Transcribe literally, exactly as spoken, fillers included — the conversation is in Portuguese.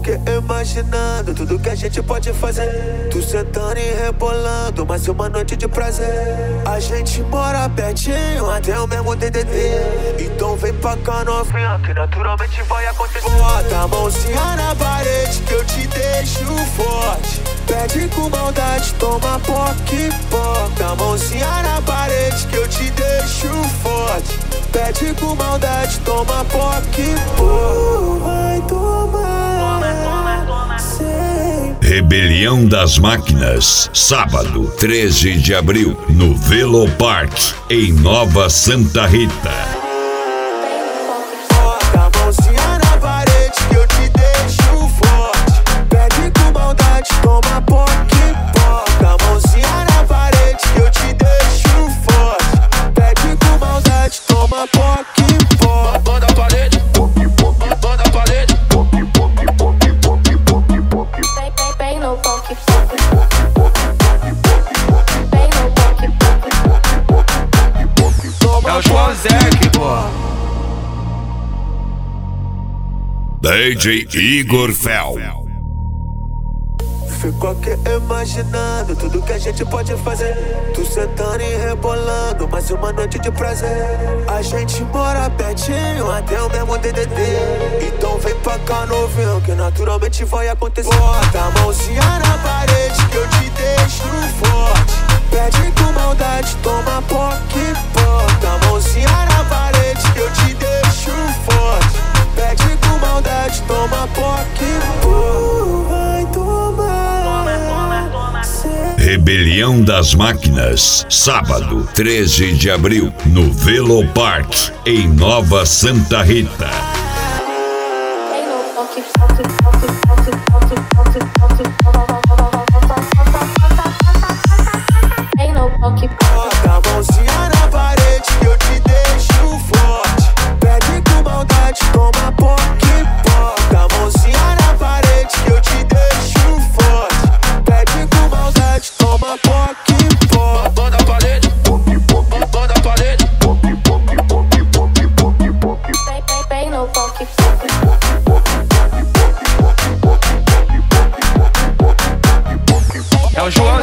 aqui imaginando tudo que a gente pode fazer. Tu sentando e rebolando, mas é uma noite de prazer. A gente mora pertinho, até o mesmo D D D. Então vem pra cá novinha, que naturalmente vai acontecer. Bota a mãozinha na parede que eu te deixo forte. Pede com maldade, toma poque, bota a mãozinha na parede que eu te deixo forte. Pede com maldade, toma poque, pô. Vai tomar, toma, toma, sem. Rebelião das Máquinas, sábado, treze de abril, no Velo Park, em Nova Santa Rita. Bota a mãozinha na parede que eu te deixo forte. Pede com maldade, toma poque, bota a mãozinha na parede que eu te deixo forte. Pede com maldade, toma poque, pó. Banda a parede, banda a parede. Bem no poque, bem no poque, É o João Zé, pô. D J Igor Fel. Fico aqui imaginando tudo que a gente pode fazer. Tu sentando e rebolando, mas é uma noite de prazer. A gente mora pertinho, até o mesmo D D D. Então vem pra cá novinho, que naturalmente vai acontecer. Bota a mãozinha na parede que eu te deixo forte. Pede com maldade, toma poque, bota a mãozinha na parede que eu te deixo forte. Pede com maldade, toma poque, pô. Vai tomar. Rebelião das Máquinas, sábado, treze de abril, no Velo Park, em Nova Santa Rita. bem no poque, poque, poque, poque, poque, poque, poque, bem no poque. Bota a mãozinha na parede que eu te deixo forte. Pede com maldade, toma poque, bota a mãozinha na parede que eu te deixo forte. Pede com maldade, toma poque, pó. Banda a parede, banda a parede. Bem no poque, É o João